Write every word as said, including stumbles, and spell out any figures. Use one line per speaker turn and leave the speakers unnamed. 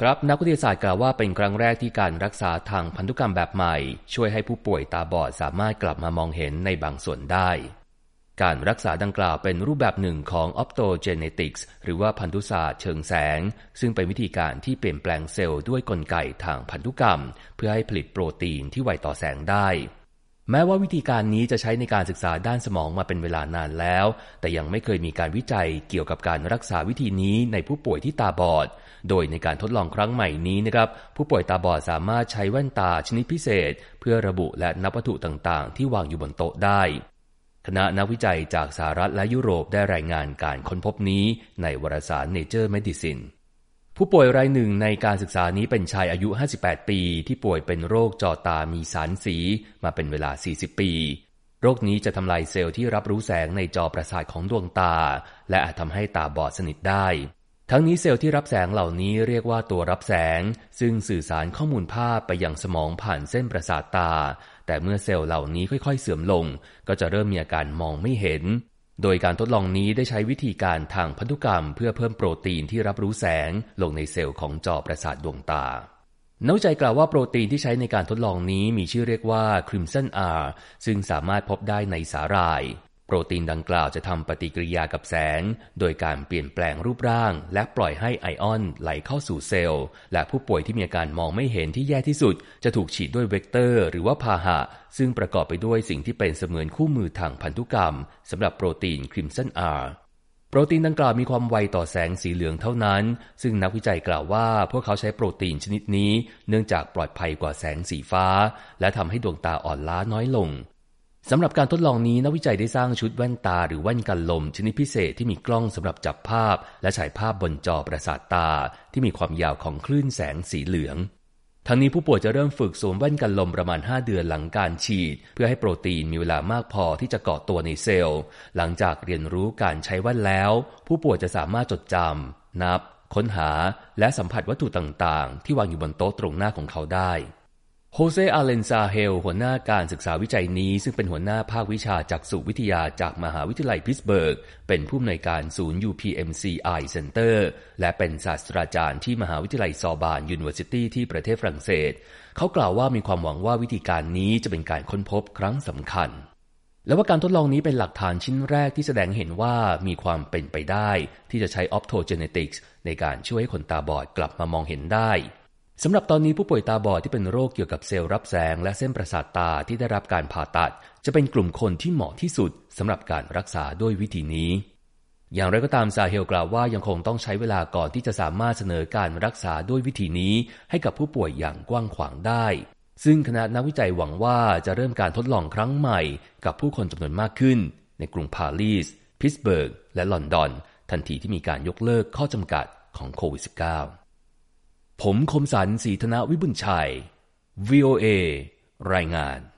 ครับนักวิทยาศาสตร์กล่าวว่าเป็นครั้งแรกที่การรักษาทางพันธุกรรมแบบใหม่ช่วยให้ผู้ป่วยตาบอดสามารถกลับมามองเห็นในบางส่วนได้การรักษาดังกล่าวเป็นรูปแบบหนึ่งของ Optogenetics หรือว่าพันธุศาสตร์เชิงแสงซึ่งเป็นวิธีการที่เปลี่ยนแปลงเซลล์ด้วยกลไกทางพันธุกรรมเพื่อให้ผลิตโปรตีนที่ไวต่อแสงได้แม้ว่าวิธีการนี้จะใช้ในการศึกษาด้านสมองมาเป็นเวลานานแล้วแต่ยังไม่เคยมีการวิจัยเกี่ยวกับการรักษาวิธีนี้ในผู้ป่วยที่ตาบอดโดยในการทดลองครั้งใหม่นี้นะครับผู้ป่วยตาบอดสามารถใช้แว่นตาชนิดพิเศษเพื่อระบุและนับวัตถุต่างๆที่วางอยู่บนโต๊ะได้คณะนักวิจัยจากสหรัฐและยุโรปได้รายงานการค้นพบนี้ในวารสาร Nature Medicine ผู้ป่วยรายหนึ่งในการศึกษานี้เป็นชายอายุห้าสิบแปดปีที่ป่วยเป็นโรคจอตามีสารสีมาเป็นเวลาสี่สิบปีโรคนี้จะทำลายเซลล์ที่รับรู้แสงในจอประสาทของดวงตาและอาจทำให้ตาบอดสนิทได้ทั้งนี้เซลล์ที่รับแสงเหล่านี้เรียกว่าตัวรับแสงซึ่งสื่อสารข้อมูลภาพไปยังสมองผ่านเส้นประสาทตาแต่เมื่อเซลล์เหล่านี้ค่อยๆเสื่อมลงก็จะเริ่มมีอาการมองไม่เห็นโดยการทดลองนี้ได้ใช้วิธีการทางพันธุกรรมเพื่อเพิ่มโปรตีนที่รับรู้แสงลงในเซลล์ของจอประสาทดวงตานักวิจัยกล่าวว่าโปรตีนที่ใช้ในการทดลองนี้มีชื่อเรียกว่า Crimson R ซึ่งสามารถพบได้ในสาหร่ายโปรตีนดังกล่าวจะทำปฏิกิริยากับแสงโดยการเปลี่ยนแปลงรูปร่างและปล่อยให้ไอออนไหลเข้าสู่เซลล์และผู้ป่วยที่มีอาการมองไม่เห็นที่แย่ที่สุดจะถูกฉีดด้วยเวกเตอร์หรือว่าพาหะซึ่งประกอบไปด้วยสิ่งที่เป็นเสมือนคู่มือทางพันธุกรรมสำหรับโปรตีน Crimson R โปรตีนดังกล่าวมีความไวต่อแสงสีเหลืองเท่านั้นซึ่งนักวิจัยกล่าวว่าพวกเขาใช้โปรตีนชนิดนี้เนื่องจากปลอดภัยกว่าแสงสีฟ้าและทำให้ดวงตาอ่อนล้าน้อยลงสำหรับการทดลองนี้นักวิจัยได้สร้างชุดแว่นตาหรือแว่นกันลมชนิดพิเศษที่มีกล้องสำหรับจับภาพและฉายภาพบนจอประสาทตาที่มีความยาวของคลื่นแสงสีเหลืองทั้งนี้ผู้ป่วยจะเริ่มฝึกสวมแว่นกันลมประมาณห้าเดือนหลังการฉีดเพื่อให้โปรตีนมีเวลามากพอที่จะเกาะตัวในเซลล์หลังจากเรียนรู้การใช้แว่นแล้วผู้ป่วยจะสามารถจดจำนับค้นหาและสัมผัสวัตถุต่างๆที่วางอยู่บนโต๊ะตรงหน้าของเขาได้โฮเซ อาเลนซาเฮลหัวหน้าการศึกษาวิจัยนี้ซึ่งเป็นหัวหน้าภาควิชาจักษุวิทยาจากมหาวิทยาลัยพิตต์สเบิร์กเป็นผู้อำนวยการศูนย์ ยู พี เอ็ม ซี Eye Center และเป็นศาสตราจารย์ที่มหาวิทยาลัยซอร์บานยูนิเวอร์ซิตี้ที่ประเทศฝรั่งเศสเขากล่าวว่ามีความหวังว่าวิธีการนี้จะเป็นการค้นพบครั้งสำคัญและว่าการทดลองนี้เป็นหลักฐานชิ้นแรกที่แสดงเห็นว่ามีความเป็นไปได้ที่จะใช้ Optogenetics ในการช่วยให้คนตาบอดกลับมามองเห็นได้สำหรับตอนนี้ผู้ป่วยตาบอดที่เป็นโรคเกี่ยวกับเซลล์รับแสงและเส้นประสาทตาที่ได้รับการผ่าตัดจะเป็นกลุ่มคนที่เหมาะที่สุดสำหรับการรักษาด้วยวิธีนี้อย่างไรก็ตามซาเฮลกล่าวว่ายังคงต้องใช้เวลาก่อนที่จะสามารถเสนอการรักษาด้วยวิธีนี้ให้กับผู้ป่วยอย่างกว้างขวางได้ซึ่งคณะนักวิจัยหวังว่าจะเริ่มการทดลองครั้งใหม่กับผู้คนจำนวนมากขึ้นในกรุงปารีสพิตต์สเบิร์กและลอนดอนทันทีที่มีการยกเลิกข้อจำกัดของโควิด สิบเก้าผมคมสันต์ ศรีธนวิบุญชัย วี โอ เอ รายงาน